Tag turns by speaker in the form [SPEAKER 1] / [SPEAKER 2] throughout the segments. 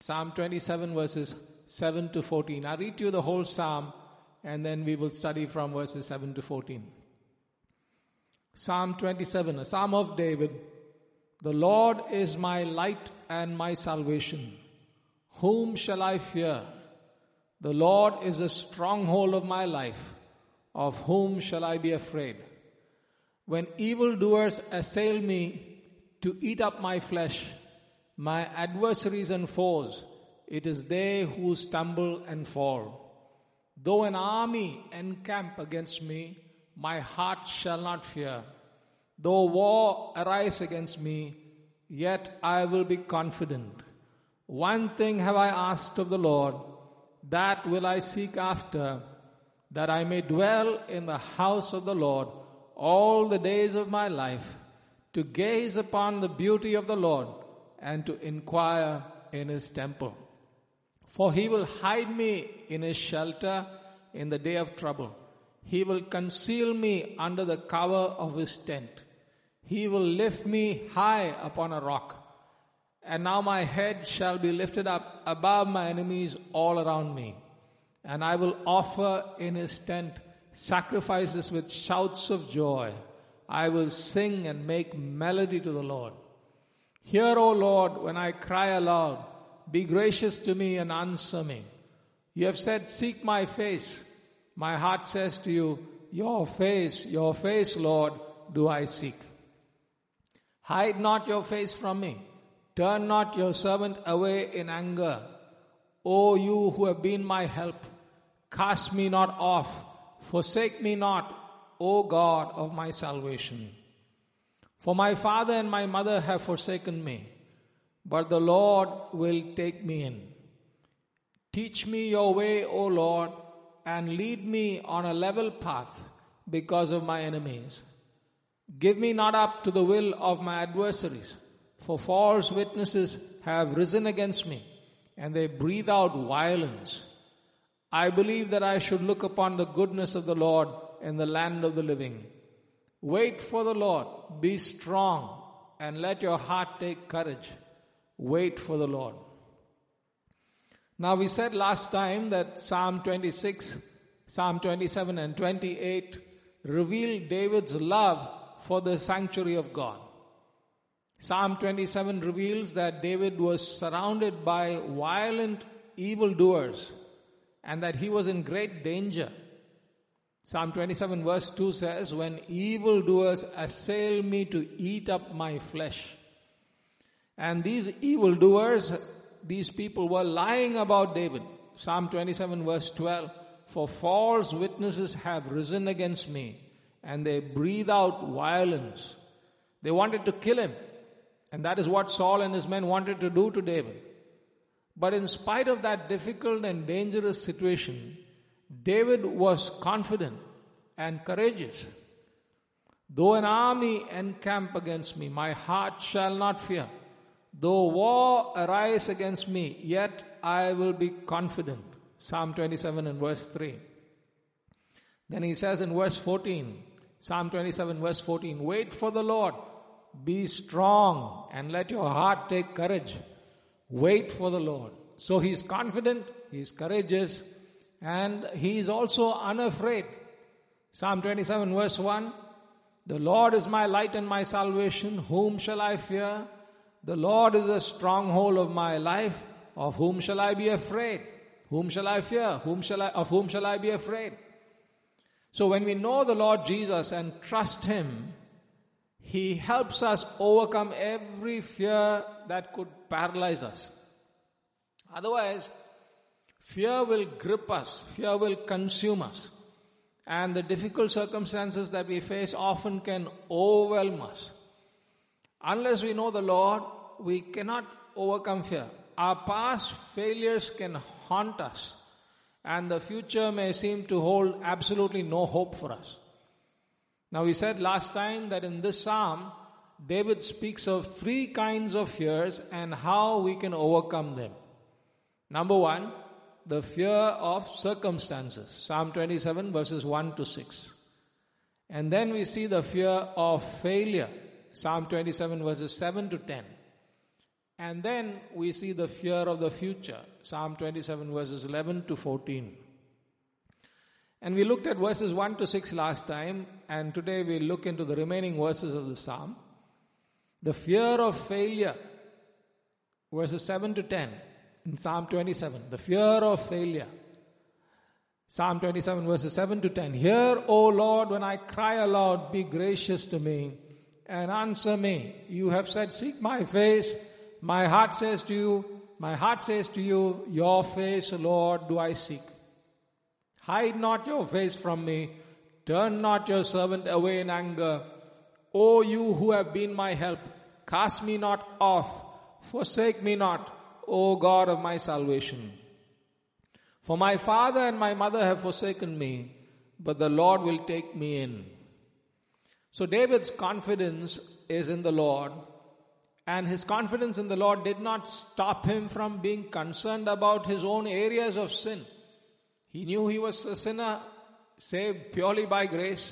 [SPEAKER 1] Psalm 27 verses 7 to 14. I'll read to you the whole psalm and then we will study from verses 7 to 14. Psalm 27, a psalm of David. The Lord is my light and my salvation. Whom shall I fear? The Lord is a stronghold of my life. Of whom shall I be afraid? When evildoers assail me to eat up my flesh, my adversaries and foes, it is they who stumble and fall. Though an army encamp against me, my heart shall not fear. Though war arise against me, yet I will be confident. One thing have I asked of the Lord, that will I seek after, that I may dwell in the house of the Lord all the days of my life, to gaze upon the beauty of the Lord and to inquire in his temple. For he will hide me in his shelter in the day of trouble. He will conceal me under the cover of his tent. He will lift me high upon a rock. And now my head shall be lifted up above my enemies all around me. And I will offer in his tent sacrifices with shouts of joy. I will sing and make melody to the Lord. Hear, O Lord, when I cry aloud. Be gracious to me and answer me. You have said, seek my face. My heart says to you, your face, Lord, do I seek. Hide not your face from me. Turn not your servant away in anger. O you who have been my help, cast me not off. Forsake me not, O God of my salvation. For my father and my mother have forsaken me, but the Lord will take me in. Teach me your way, O Lord, and lead me on a level path because of my enemies. Give me not up to the will of my adversaries, for false witnesses have risen against me, and they breathe out violence. I believe that I should look upon the goodness of the Lord in the land of the living. Wait for the Lord, be strong, and let your heart take courage. Wait for the Lord. Now we said last time that Psalm 26, Psalm 27 and 28 reveal David's love for the sanctuary of God. Psalm 27 reveals that David was surrounded by violent evildoers and that he was in great danger. Psalm 27 verse 2 says, when evildoers assail me to eat up my flesh. And these evildoers, these people were lying about David. Psalm 27 verse 12, for false witnesses have risen against me, and they breathe out violence. They wanted to kill him. And that is what Saul and his men wanted to do to David. But in spite of that difficult and dangerous situation, David was confident and courageous. Though an army encamp against me, my heart shall not fear. Though war arise against me, yet I will be confident. Psalm 27 and verse 3. Then he says in verse 14, Psalm 27 verse 14, wait for the Lord, be strong, and let your heart take courage. Wait for the Lord. So he is confident, he is courageous, and he is also unafraid. Psalm 27 verse 1, the Lord is my light and my salvation, whom shall I fear? The Lord is a stronghold of my life, of whom shall I be afraid? Whom shall I fear? Of whom shall I be afraid? So when we know the Lord Jesus and trust Him, He helps us overcome every fear that could paralyze us. Otherwise, fear will grip us, fear will consume us, and the difficult circumstances that we face often can overwhelm us. Unless we know the Lord, we cannot overcome fear. Our past failures can haunt us, and the future may seem to hold absolutely no hope for us. Now we said last time that in this psalm, David speaks of three kinds of fears and how we can overcome them. Number one, the fear of circumstances. Psalm 27 verses 1 to 6. And then we see the fear of failure. Psalm 27 verses 7 to 10. And then we see the fear of the future. Psalm 27 verses 11 to 14. And we looked at verses 1 to 6 last time, and today we'll look into the remaining verses of the psalm. The fear of failure, verses 7 to 10 in Psalm 27. The fear of failure. Psalm 27 verses 7 to 10. Hear, O Lord, when I cry aloud, be gracious to me and answer me. You have said, seek my face. My heart says to you, your face, Lord, do I seek. Hide not your face from me. Turn not your servant away in anger. O you who have been my help, cast me not off. Forsake me not, O God of my salvation. For my father and my mother have forsaken me, but the Lord will take me in. So David's confidence is in the Lord. And his confidence in the Lord did not stop him from being concerned about his own areas of sin. He knew he was a sinner, saved purely by grace.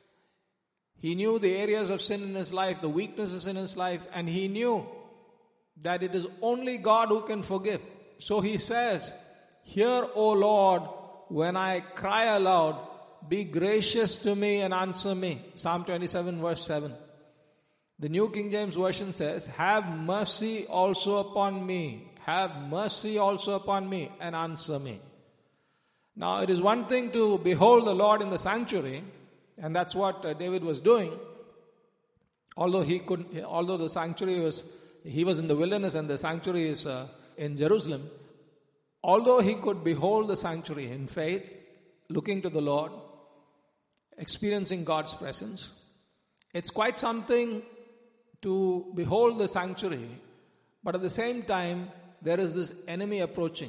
[SPEAKER 1] He knew the areas of sin in his life, the weaknesses in his life, and he knew that it is only God who can forgive. So he says, hear, O Lord, when I cry aloud, be gracious to me and answer me. Psalm 27 verse 7. The New King James Version says, have mercy also upon me. Have mercy also upon me and answer me. Now it is one thing to behold the Lord in the sanctuary, and that's what David was doing. Although the sanctuary he was in the wilderness and the sanctuary is in Jerusalem. Although he could behold the sanctuary in faith, looking to the Lord, experiencing God's presence, it's quite something to behold the sanctuary, but at the same time, there is this enemy approaching.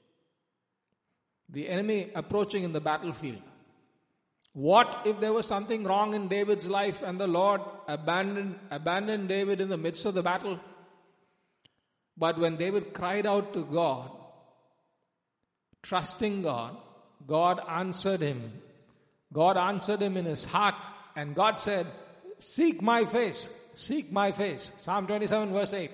[SPEAKER 1] The enemy approaching in the battlefield. What if there was something wrong in David's life and the Lord abandoned David in the midst of the battle? But when David cried out to God, trusting God, God answered him. God answered him in his heart, and God said, seek my face. Seek my face. Psalm 27 verse 8.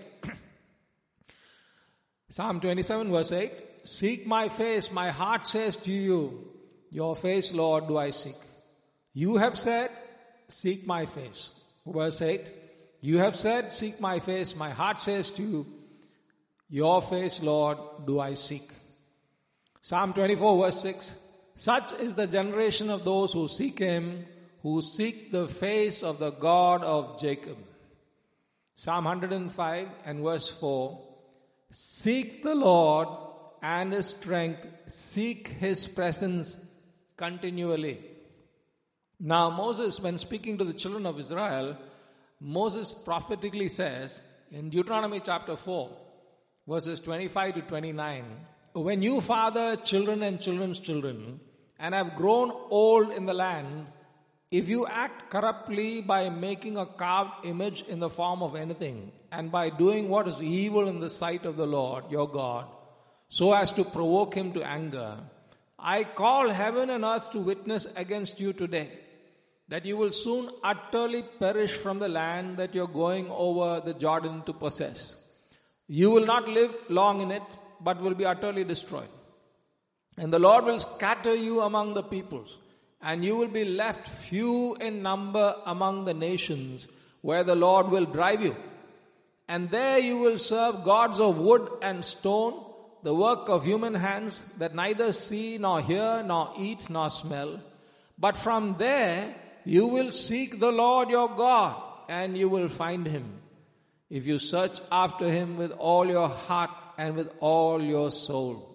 [SPEAKER 1] Psalm 27 verse 8. Seek my face. My heart says to you, your face, Lord, do I seek. You have said, seek my face. Verse 8. You have said, seek my face. My heart says to you, your face, Lord, do I seek. Psalm 24 verse 6. Such is the generation of those who seek him, who seek the face of the God of Jacob. Psalm 105 and verse 4. Seek the Lord and his strength. Seek his presence continually. Now Moses, when speaking to the children of Israel, Moses prophetically says in Deuteronomy chapter 4, verses 25 to 29, when you father children and children's children and have grown old in the land, if you act corruptly by making a carved image in the form of anything, and by doing what is evil in the sight of the Lord your God, so as to provoke him to anger, I call heaven and earth to witness against you today, that you will soon utterly perish from the land that you're going over the Jordan to possess. You will not live long in it, but will be utterly destroyed. And the Lord will scatter you among the peoples, and you will be left few in number among the nations where the Lord will drive you. And there you will serve gods of wood and stone, the work of human hands, that neither see nor hear nor eat nor smell. But from there you will seek the Lord your God, and you will find him, if you search after him with all your heart and with all your soul.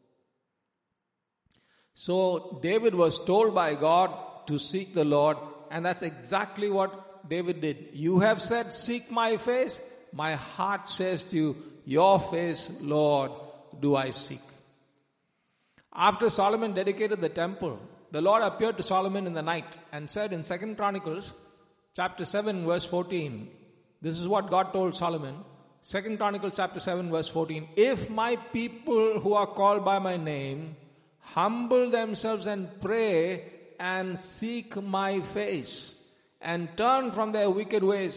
[SPEAKER 1] So David was told by God to seek the Lord, and that's exactly what David did. You have said, seek my face. My heart says to you, your face, Lord, do I seek. After Solomon dedicated the temple, the Lord appeared to Solomon in the night and said in 2 Chronicles chapter 7 verse 14, this is what God told Solomon, 2 Chronicles chapter 7 verse 14, if my people who are called by my name humble themselves and pray and seek my face and turn from their wicked ways,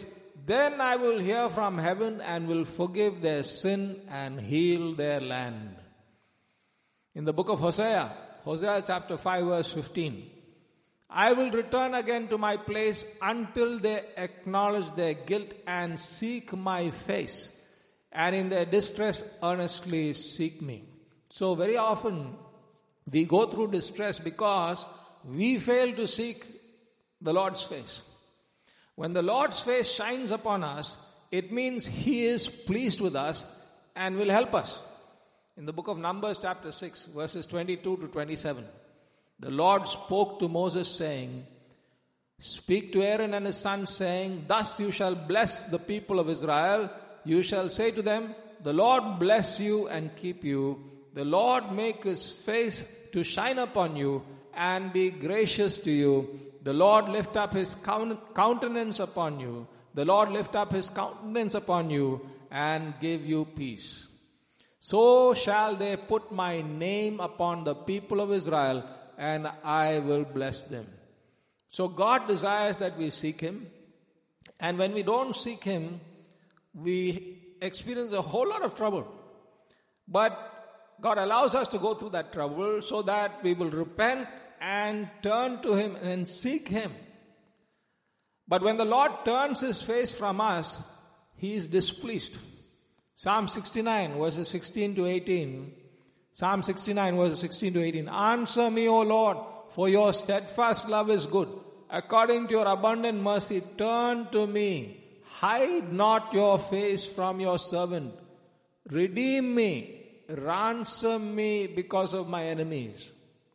[SPEAKER 1] Then I will hear from heaven and will forgive their sin and heal their land. In the book of Hosea chapter 5 verse 15, I will return again to my place until they acknowledge their guilt and seek my face, and in their distress earnestly seek me. So very often we go through distress because we fail to seek the Lord's face. When the Lord's face shines upon us, it means He is pleased with us and will help us. In the book of Numbers chapter 6 verses 22 to 27, the Lord spoke to Moses saying, speak to Aaron and his sons saying, thus you shall bless the people of Israel. You shall say to them, the Lord bless you and keep you. The Lord make His face to shine upon you and be gracious to you. The Lord lift up His countenance upon you. The Lord lift up His countenance upon you and give you peace. So shall they put my name upon the people of Israel, and I will bless them. So God desires that we seek Him. And when we don't seek Him, we experience a whole lot of trouble. But God allows us to go through that trouble so that we will repent and turn to Him and seek Him. But when the Lord turns His face from us, He is displeased. Psalm 69 verses 16 to 18. Psalm 69 verses 16 to 18. Answer me, O Lord, for your steadfast love is good. According to your abundant mercy, turn to me. Hide not your face from your servant. Redeem me. Ransom me because of my enemies.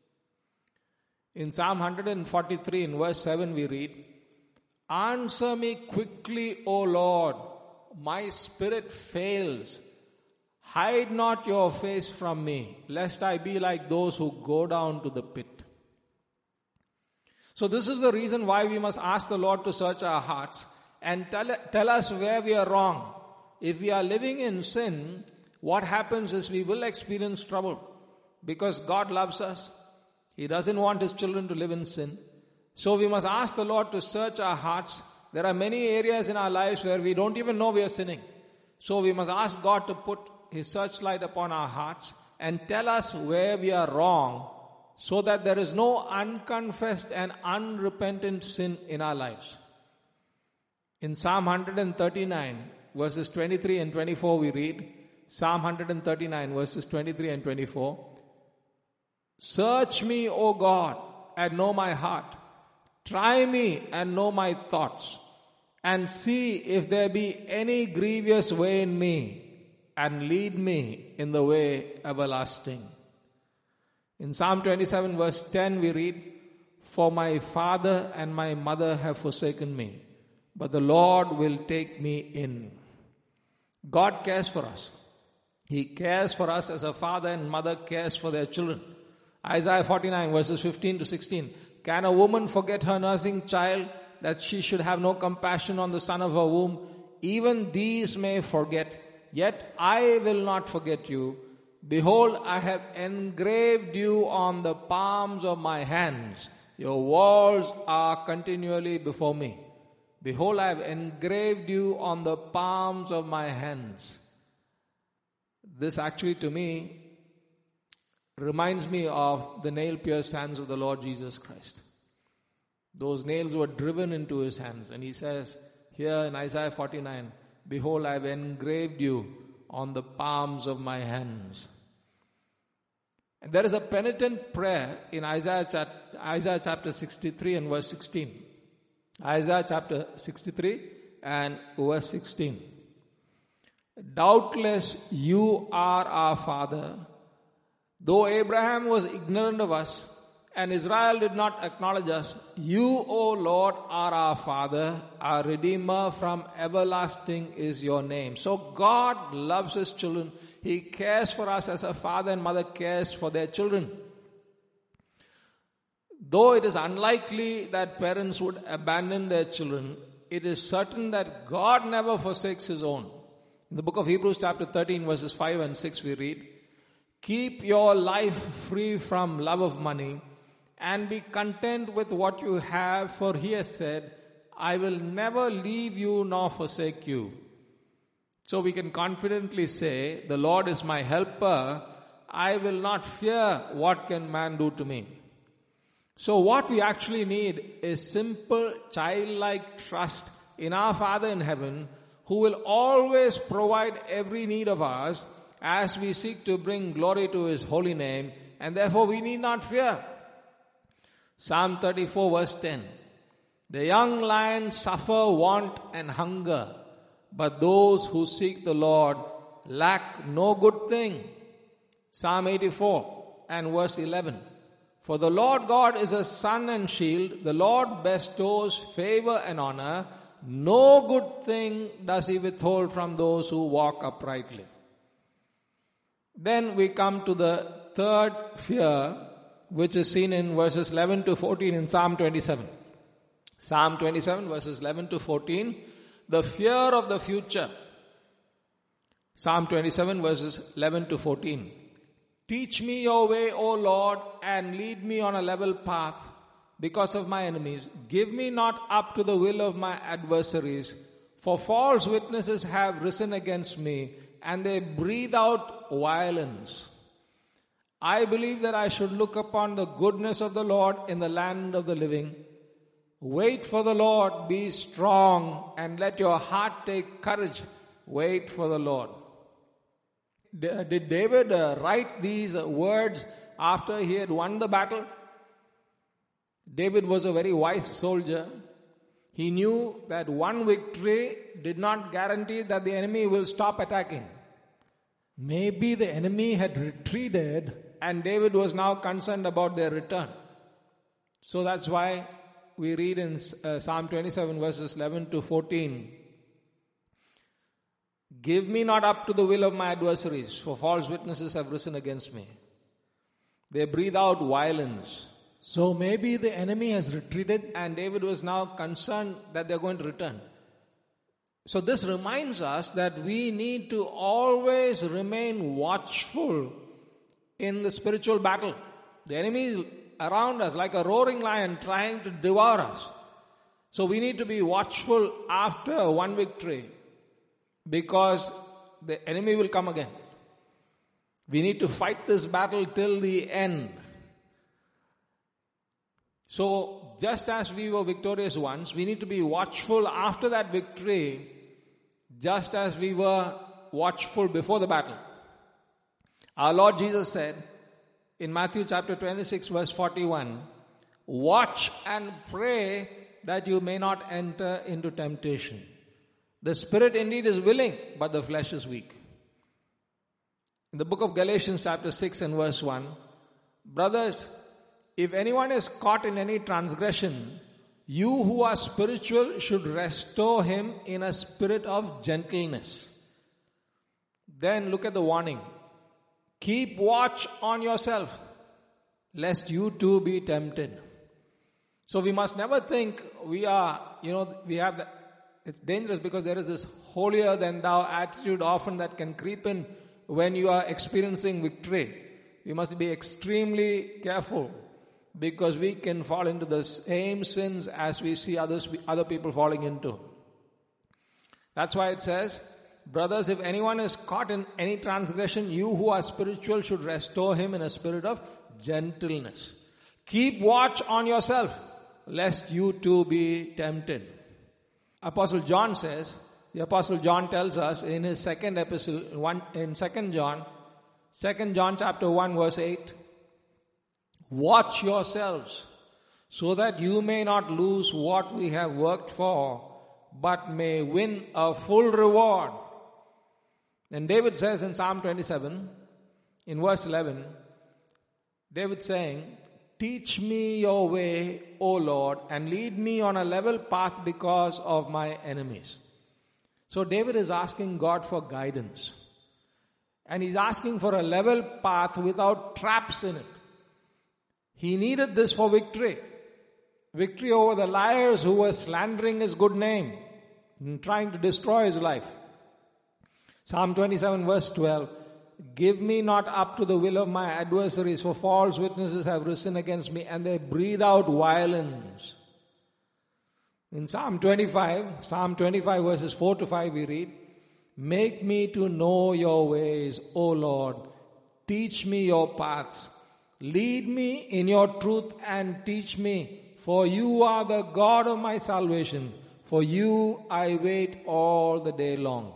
[SPEAKER 1] In Psalm 143 in verse 7 we read, answer me quickly, O Lord. My spirit fails. Hide not your face from me, lest I be like those who go down to the pit. So this is the reason why we must ask the Lord to search our hearts and tell us where we are wrong. If we are living in sin, what happens is we will experience trouble because God loves us. He doesn't want His children to live in sin. So we must ask the Lord to search our hearts. There are many areas in our lives where we don't even know we are sinning. So we must ask God to put His searchlight upon our hearts and tell us where we are wrong so that there is no unconfessed and unrepentant sin in our lives. In Psalm 139 verses 23 and 24 we read, Psalm 139 verses 23 and 24, search me, O God, and know my heart. Try me and know my thoughts, and see if there be any grievous way in me, and lead me in the way everlasting. In Psalm 27 verse 10 we read, for my father and my mother have forsaken me, but the Lord will take me in. God cares for us. He cares for us as a father and mother cares for their children. Isaiah 49 verses 15 to 16. Can a woman forget her nursing child, that she should have no compassion on the son of her womb? Even these may forget, yet I will not forget you. Behold, I have engraved you on the palms of my hands. Your walls are continually before me. Behold, I have engraved you on the palms of my hands. This actually to me reminds me of the nail-pierced hands of the Lord Jesus Christ. Those nails were driven into His hands. And He says here in Isaiah 49, behold, I have engraved you on the palms of my hands. And there is a penitent prayer in Isaiah chapter 63 and verse 16. Isaiah chapter 63 and verse 16. Doubtless you are our Father. Though Abraham was ignorant of us and Israel did not acknowledge us, you, O Lord, are our Father, our Redeemer from everlasting is your name. So God loves His children. He cares for us as a father and mother cares for their children. Though it is unlikely that parents would abandon their children, it is certain that God never forsakes His own. In the book of Hebrews chapter 13 verses 5 and 6 we read, keep your life free from love of money and be content with what you have, for He has said, I will never leave you nor forsake you. So we can confidently say, the Lord is my helper. I will not fear what can man do to me. So what we actually need is simple childlike trust in our Father in heaven, who will always provide every need of ours as we seek to bring glory to His holy name, and therefore we need not fear. Psalm 34 verse 10. The young lions suffer want and hunger, but those who seek the Lord lack no good thing. Psalm 84 and verse 11. For the Lord God is a sun and shield. The Lord bestows favor and honor. No good thing does He withhold from those who walk uprightly. Then we come to the third fear, which is seen in verses 11 to 14 in Psalm 27. Psalm 27 verses 11 to 14. The fear of the future. Psalm 27 verses 11 to 14. Teach me your way, O Lord, and lead me on a level path because of my enemies. Give me not up to the will of my adversaries, for false witnesses have risen against me, and they breathe out violence. I believe that I should look upon the goodness of the Lord in the land of the living. Wait for the Lord, be strong, and let your heart take courage. Wait for the Lord. Did David write these words after he had won the battle? David was a very wise soldier. He knew that one victory did not guarantee that the enemy will stop attacking. Maybe the enemy had retreated and David was now concerned about their return. So that's why we read in Psalm 27 verses 11 to 14. Give me not up to the will of my adversaries, for false witnesses have risen against me. They breathe out violence. So maybe the enemy has retreated and David was now concerned that they're going to return. So this reminds us that we need to always remain watchful in the spiritual battle. The enemy is around us like a roaring lion trying to devour us. So we need to be watchful after one victory, because the enemy will come again. We need to fight this battle till the end. So just as we were victorious once, we need to be watchful after that victory, just as we were watchful before the battle. Our Lord Jesus said in Matthew chapter 26 verse 41, watch and pray that you may not enter into temptation. The spirit indeed is willing, but the flesh is weak. In the book of Galatians chapter 6 and verse 1, brothers, if anyone is caught in any transgression, you who are spiritual should restore him in a spirit of gentleness. Then look at the warning. Keep watch on yourself, lest you too be tempted. So we must never think we have that. It's dangerous because there is this holier than thou attitude often that can creep in when you are experiencing victory. We must be extremely careful because we can fall into the same sins as we see other people falling into. That's why it says, brothers, if anyone is caught in any transgression, you who are spiritual should restore him in a spirit of gentleness. Keep watch on yourself, lest you too be tempted. Apostle John says, the Apostle John tells us in his second epistle, in 2 John chapter 1 verse 8, watch yourselves so that you may not lose what we have worked for, but may win a full reward. Then David says in Psalm 27, in verse 11, David saying, teach me your way, O Lord, and lead me on a level path because of my enemies. So David is asking God for guidance. And he's asking for a level path without traps in it. He needed this for victory. Victory over the liars who were slandering his good name and trying to destroy his life. Psalm 27 verse 12. Give me not up to the will of my adversaries, for false witnesses have risen against me, and they breathe out violence. In Psalm 25 verses 4 to 5 we read, "Make me to know your ways, O Lord. Teach me your paths. Lead me in your truth and teach me, for you are the God of my salvation. For you I wait all the day long."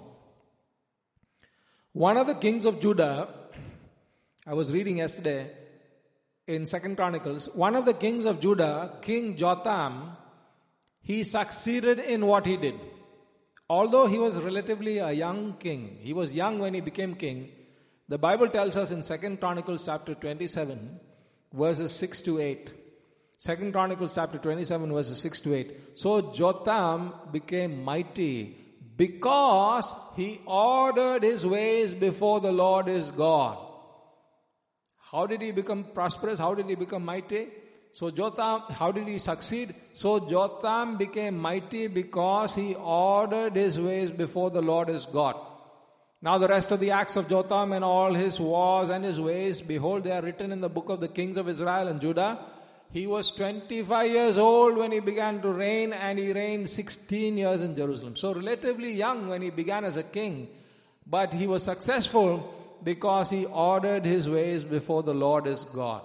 [SPEAKER 1] One of the kings of Judah, I was reading yesterday in 2 Chronicles, one of the kings of Judah, King Jotham, he succeeded in what he did. Although he was relatively a young king, he was young when he became king, the Bible tells us in 2 Chronicles chapter 27, verses 6 to 8. 2 Chronicles chapter 27, verses 6 to 8. "So Jotham became mighty because he ordered his ways before the Lord his God." How did he become prosperous? How did he become mighty? So Jotham, how did he succeed? So Jotham became mighty because he ordered his ways before the Lord his God. Now the rest of the acts of Jotham and all his wars and his ways, behold, they are written in the book of the kings of Israel and Judah. He was 25 years old when he began to reign, and he reigned 16 years in Jerusalem. So relatively young when he began as a king, but he was successful because he ordered his ways before the Lord his God.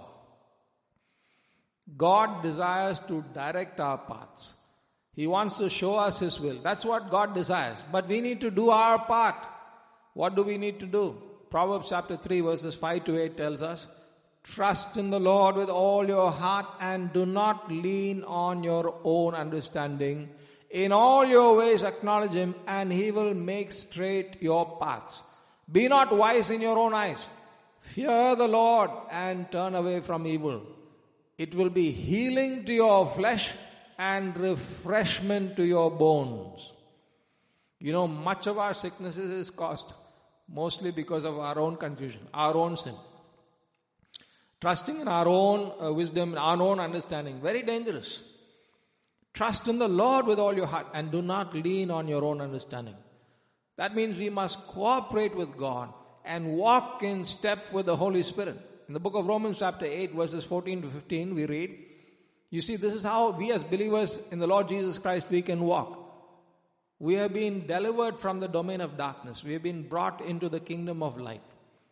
[SPEAKER 1] God desires to direct our paths. He wants to show us His will. That's what God desires. But we need to do our part. What do we need to do? Proverbs chapter 3 verses 5 to 8 tells us, "Trust in the Lord with all your heart and do not lean on your own understanding. In all your ways acknowledge Him and He will make straight your paths. Be not wise in your own eyes. Fear the Lord and turn away from evil. It will be healing to your flesh and refreshment to your bones." You know, much of our sicknesses is caused mostly because of our own confusion, our own sin. Trusting in our own wisdom, our own understanding, very dangerous. Trust in the Lord with all your heart and do not lean on your own understanding. That means we must cooperate with God and walk in step with the Holy Spirit. In the book of Romans chapter 8 verses 14 to 15 we read, you see, this is how we as believers in the Lord Jesus Christ, we can walk. We have been delivered from the domain of darkness. We have been brought into the kingdom of light.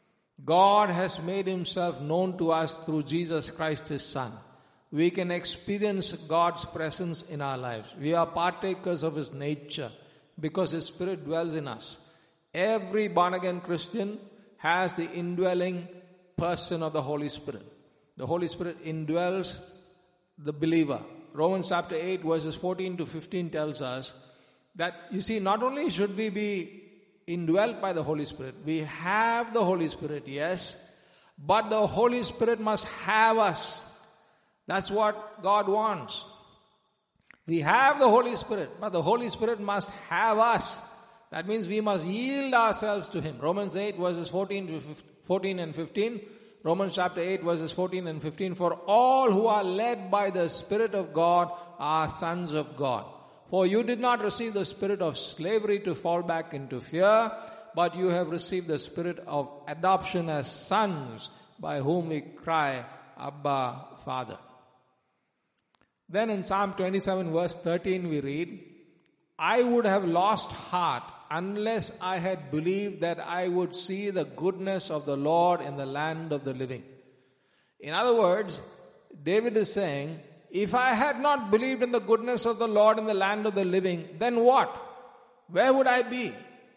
[SPEAKER 1] God has made Himself known to us through Jesus Christ His Son. We can experience God's presence in our lives. We are partakers of His nature because His Spirit dwells in us. Every born-again Christian has the indwelling person of the Holy Spirit. The Holy Spirit indwells the believer. Romans chapter 8 verses 14 to 15 tells us that, you see, not only should we be indwelt by the Holy Spirit, we have the Holy Spirit, yes, but the Holy Spirit must have us. That's what God wants. We have the Holy Spirit, but the Holy Spirit must have us. That means we must yield ourselves to Him. Romans 8 verses 14 and 15. Romans chapter 8 verses 14 and 15. "For all who are led by the Spirit of God are sons of God. For you did not receive the spirit of slavery to fall back into fear, but you have received the spirit of adoption as sons, by whom we cry, Abba, Father." Then in Psalm 27 verse 13 we read, "I would have lost heart unless I had believed that I would see the goodness of the Lord in the land of the living." In other words, David is saying, if I had not believed in the goodness of the Lord in the land of the living, then what? Where would I be?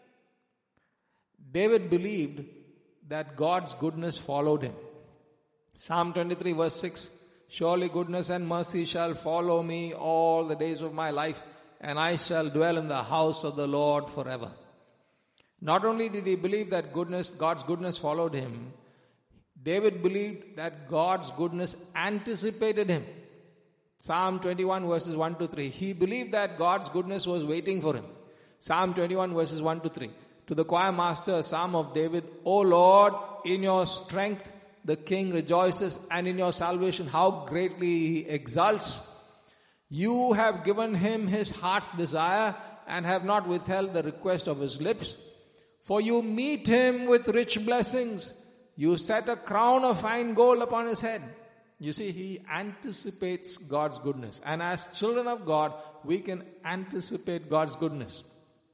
[SPEAKER 1] David believed that God's goodness followed him. Psalm 23 verse 6, "Surely goodness and mercy shall follow me all the days of my life, and I shall dwell in the house of the Lord forever." Not only did he believe that God's goodness followed him, David believed that God's goodness anticipated him. Psalm 21 verses 1 to 3. He believed that God's goodness was waiting for him. Psalm 21 verses 1 to 3. To the choir master, a psalm of David, "O Lord, in your strength the king rejoices, and in your salvation how greatly he exults. You have given him his heart's desire and have not withheld the request of his lips. For you meet him with rich blessings. You set a crown of fine gold upon his head. You see, he anticipates God's goodness. And as children of God, we can anticipate God's goodness.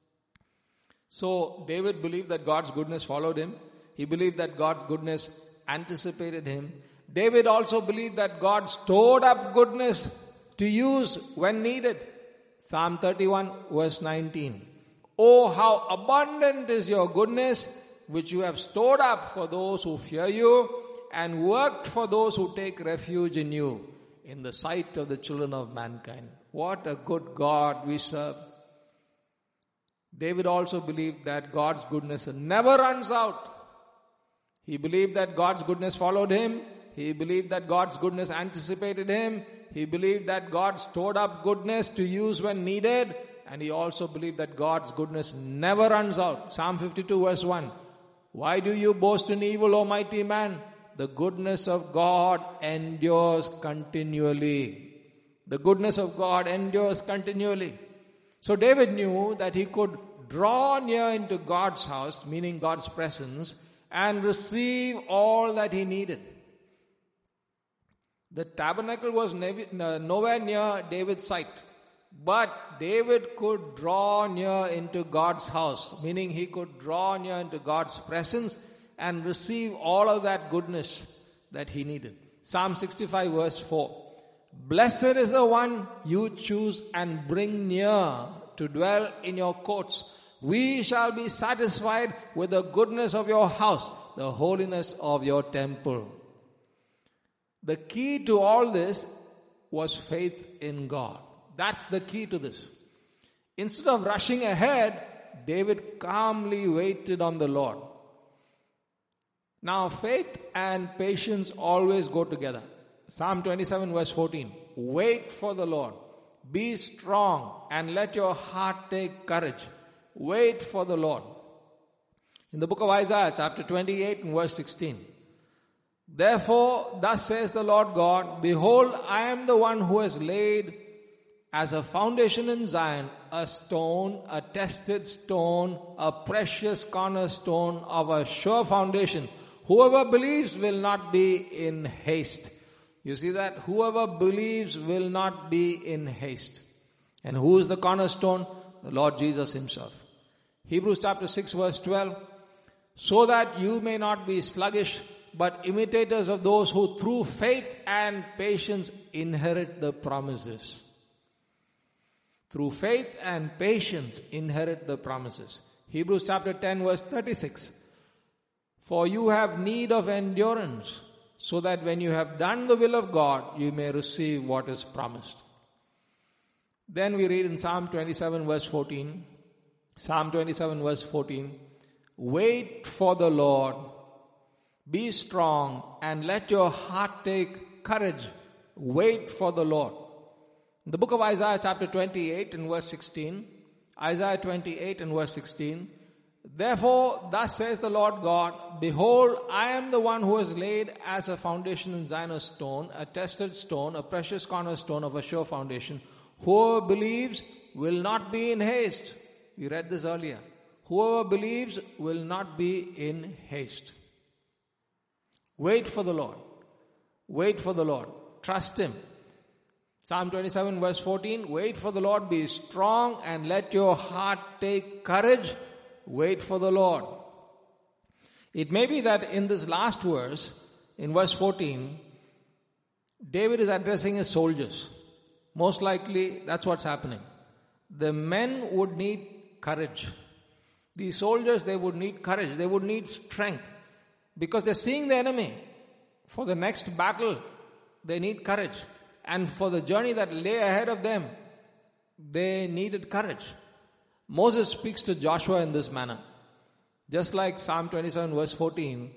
[SPEAKER 1] So David believed that God's goodness followed him. He believed that God's goodness anticipated him. David also believed that God stored up goodness to use when needed. Psalm 31 verse 19. Oh, how abundant is your goodness, which you have stored up for those who fear you, and worked for those who take refuge in you, in the sight of the children of mankind. What a good God we serve. David also believed that God's goodness never runs out. He believed that God's goodness followed him. He believed that God's goodness anticipated him. He believed that God stored up goodness to use when needed. And he also believed that God's goodness never runs out. Psalm 52 verse 1. Why do you boast in evil, O mighty man? The goodness of God endures continually. The goodness of God endures continually. So David knew that he could draw near into God's house, meaning God's presence, and receive all that he needed. The tabernacle was nowhere near David's sight, but David could draw near into God's house, meaning he could draw near into God's presence and receive all of that goodness that he needed. Psalm 65 verse 4. Blessed is the one you choose and bring near to dwell in your courts. We shall be satisfied with the goodness of your house, the holiness of your temple. The key to all this was faith in God. That's the key to this. Instead of rushing ahead, David calmly waited on the Lord. Now, faith and patience always go together. Psalm 27 verse 14. Wait for the Lord. Be strong and let your heart take courage. Wait for the Lord. In the book of Isaiah, chapter 28 and verse 16. Therefore, thus says the Lord God, behold, I am the one who has laid as a foundation in Zion, a stone, a tested stone, a precious cornerstone of a sure foundation. Whoever believes will not be in haste. You see that? Whoever believes will not be in haste. And who is the cornerstone? The Lord Jesus himself. Hebrews chapter 6 verse 12. So that you may not be sluggish, but imitators of those who through faith and patience inherit the promises. Through faith and patience inherit the promises. Hebrews chapter 10 verse 36. For you have need of endurance, so that when you have done the will of God, you may receive what is promised. Then we read in Psalm 27 verse 14. Psalm 27 verse 14. Wait for the Lord. Be strong and let your heart take courage. Wait for the Lord. In the book of Isaiah chapter 28 and verse 16. Isaiah 28 and verse 16. Therefore, thus says the Lord God, behold, I am the one who has laid as a foundation in Zion a stone, a tested stone, a precious cornerstone of a sure foundation. Whoever believes will not be in haste. We read this earlier. Whoever believes will not be in haste. Wait for the Lord. Wait for the Lord. Trust Him. Psalm 27 verse 14, wait for the Lord, be strong and let your heart take courage. Wait for the Lord. It may be that in this last verse, in verse 14, David is addressing his soldiers. Most likely, that's what's happening. The men would need courage. These soldiers, they would need courage. They would need strength. Because they're seeing the enemy. For the next battle, they need courage. And for the journey that lay ahead of them, they needed courage. Moses speaks to Joshua in this manner. Just like Psalm 27 verse 14,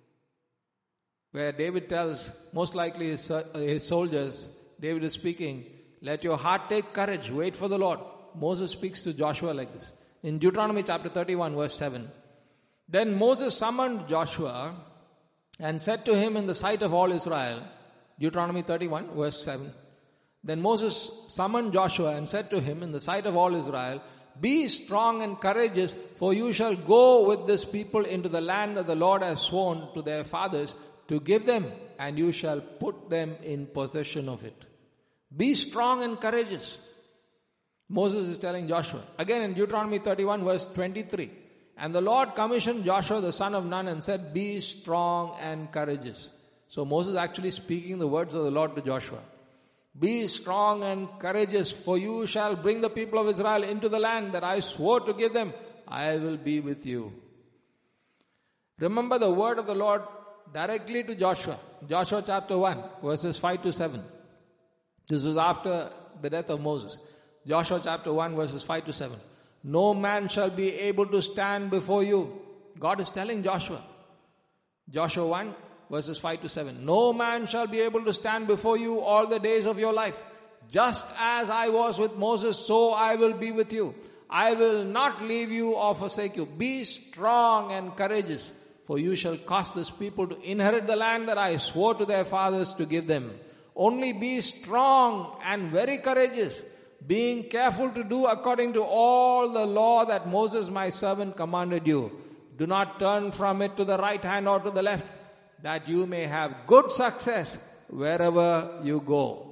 [SPEAKER 1] where David tells, most likely his soldiers, David is speaking, let your heart take courage, wait for the Lord. Moses speaks to Joshua like this. In Deuteronomy chapter 31 verse 7, then Moses summoned Joshua and said to him in the sight of all Israel, Deuteronomy 31 verse 7, then Moses summoned Joshua and said to him in the sight of all Israel, be strong and courageous, for you shall go with this people into the land that the Lord has sworn to their fathers to give them, and you shall put them in possession of it. Be strong and courageous. Moses is telling Joshua. Again in Deuteronomy 31 verse 23. And the Lord commissioned Joshua the son of Nun and said, be strong and courageous. So Moses actually speaking the words of the Lord to Joshua. Be strong and courageous, for you shall bring the people of Israel into the land that I swore to give them. I will be with you. Remember the word of the Lord directly to Joshua. Joshua chapter 1 verses 5 to 7. This was after the death of Moses. Joshua chapter 1 verses 5 to 7. No man shall be able to stand before you. God is telling Joshua. Joshua 1 verses 5 to 7. No man shall be able to stand before you all the days of your life. Just as I was with Moses, so I will be with you. I will not leave you or forsake you. Be strong and courageous, for you shall cause this people to inherit the land that I swore to their fathers to give them. Only be strong and very courageous, being careful to do according to all the law that Moses my servant commanded you. Do not turn from it to the right hand or to the left, that you may have good success wherever you go.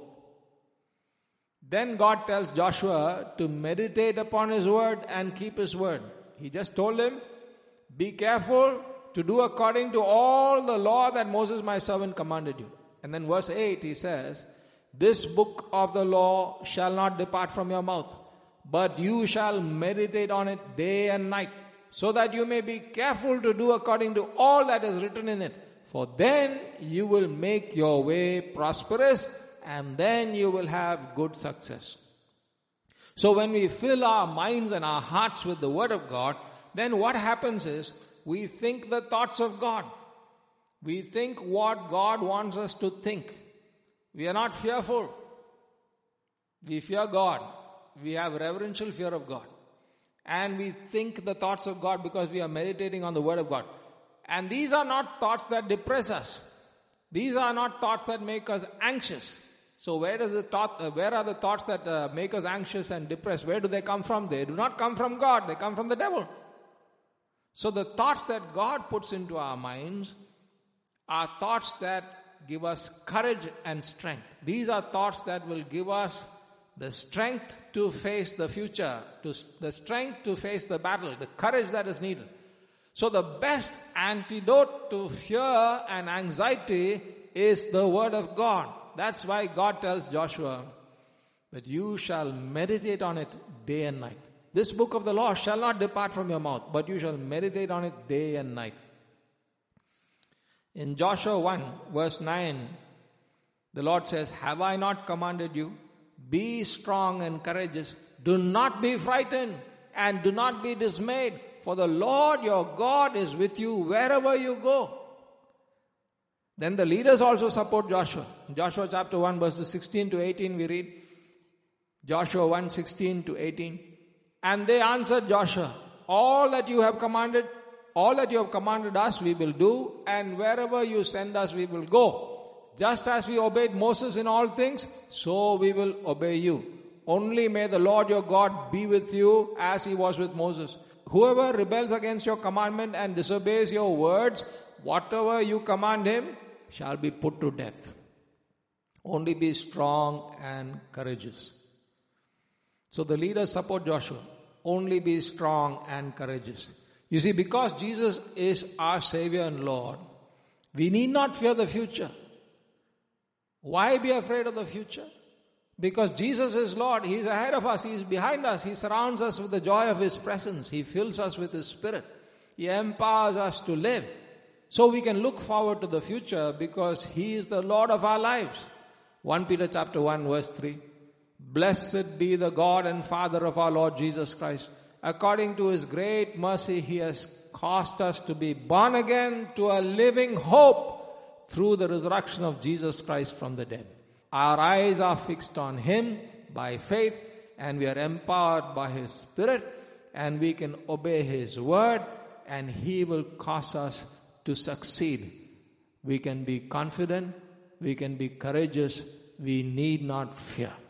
[SPEAKER 1] Then God tells Joshua to meditate upon his word and keep his word. He just told him, be careful to do according to all the law that Moses my servant commanded you. And then verse 8 he says, this book of the law shall not depart from your mouth, but you shall meditate on it day and night, so that you may be careful to do according to all that is written in it. For then you will make your way prosperous, and then you will have good success. So when we fill our minds and our hearts with the word of God, then what happens is we think the thoughts of God. We think what God wants us to think. We are not fearful. We fear God. We have reverential fear of God. And we think the thoughts of God because we are meditating on the word of God. And these are not thoughts that depress us. These are not thoughts that make us anxious. So where are the thoughts that make us anxious and depressed? Where do they come from? They do not come from God. They come from the devil. So the thoughts that God puts into our minds are thoughts that give us courage and strength. These are thoughts that will give us the strength to face the future, the strength to face the battle, the courage that is needed. So the best antidote to fear and anxiety is the word of God. That's why God tells Joshua that you shall meditate on it day and night. This book of the law shall not depart from your mouth, but you shall meditate on it day and night. In Joshua 1 verse 9, the Lord says, have I not commanded you? Be strong and courageous. Do not be frightened and do not be dismayed, for the Lord your God is with you wherever you go. Then the leaders also support Joshua. In Joshua chapter 1 verses 16 to 18 we read, Joshua 1, 16 to 18. And they answered Joshua, all that you have commanded us we will do, and wherever you send us we will go. Just as we obeyed Moses in all things, so we will obey you. Only may the Lord your God be with you as he was with Moses. Whoever rebels against your commandment and disobeys your words, whatever you command him shall be put to death. Only be strong and courageous. So the leaders support Joshua. Only be strong and courageous. You see, because Jesus is our Savior and Lord, we need not fear the future. Why be afraid of the future? Because Jesus is Lord. He is ahead of us. He is behind us. He surrounds us with the joy of His presence. He fills us with His Spirit. He empowers us to live. So we can look forward to the future because He is the Lord of our lives. 1 Peter chapter 1 verse 3. Blessed be the God and Father of our Lord Jesus Christ. According to His great mercy, He has caused us to be born again to a living hope through the resurrection of Jesus Christ from the dead. Our eyes are fixed on Him by faith, and we are empowered by His Spirit, and we can obey His word, and He will cause us to succeed. We can be confident, we can be courageous, we need not fear.